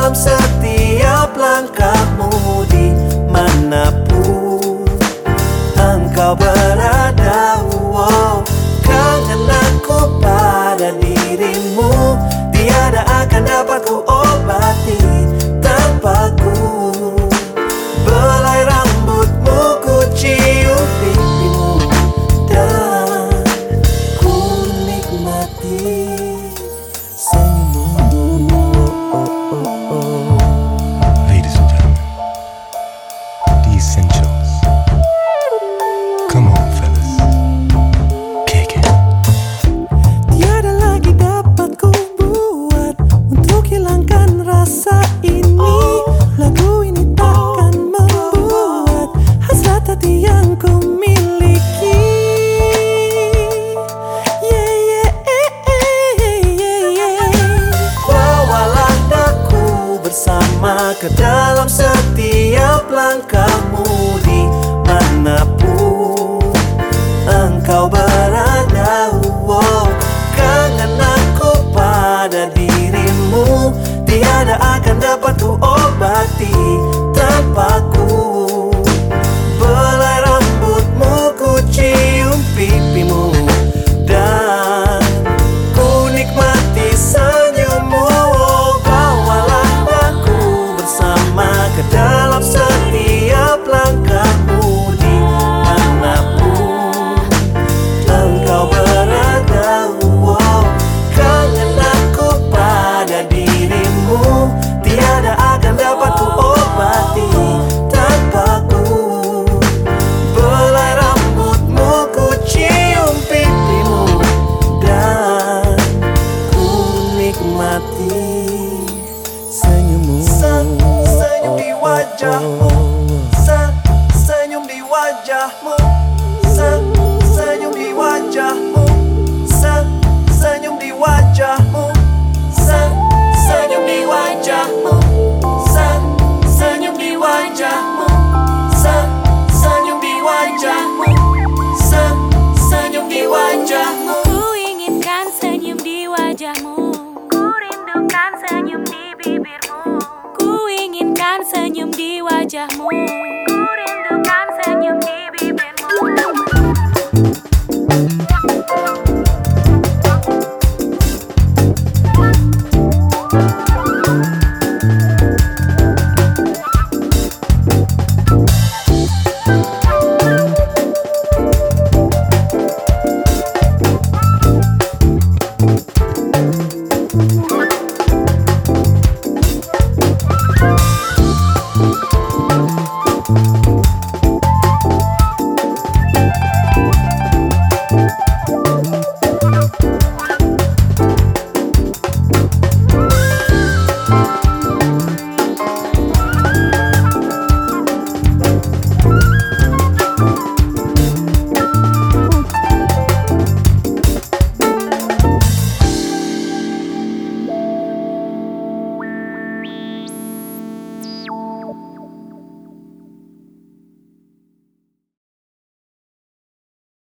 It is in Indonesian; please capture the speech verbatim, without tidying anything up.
dalam setiap langkahmu dimanapun engkau berada. Wow, kangen aku pada dirimu, tiada akan dapat ku obati tanpaku. Belai rambutmu ku cium pipimu dan ku nikmati senyummu. Oh, oh, oh, oh. Ladies and gentlemen, the essentials. Come on, fellas, kick it. Tiada lagi dapat ku buat untuk hilangkan rasa ini. Lagu ini takkan membuat hasrat hati yang ku miliki. Yeah, yeah, yeah, yeah, yeah. Bawalah daku bersama ke dalam setiap langkahmu dimanapun engkau berada. Wow, kangen aku pada dirimu, tiada akan dapat ku obati tanpaku. Belai rambutmu ku cium pipimu dan ku nikmati senyummu. Bawalah aku bersama ke dalam setiap langkahmu dimanapun engkau berada. Wow, kangen aku pada dirimu, tiada akan dapat ku obati tanpaku. Belai rambutmu ku cium pipimu dan ku nikmati senyummu. Se- Senyum di wajahmu, Se- senyum di wajahmu, Se- senyum di wajahmu, Se- senyum di wajahmu, Se- senyum di wajahmu, Se- senyum di wajahmu, Se- senyum di wajahmu, Se- senyum di wajahmu. Ku inginkan senyum di wajahmu, ku rindukan senyum di bibirmu, ku inginkan senyum di wajahmu.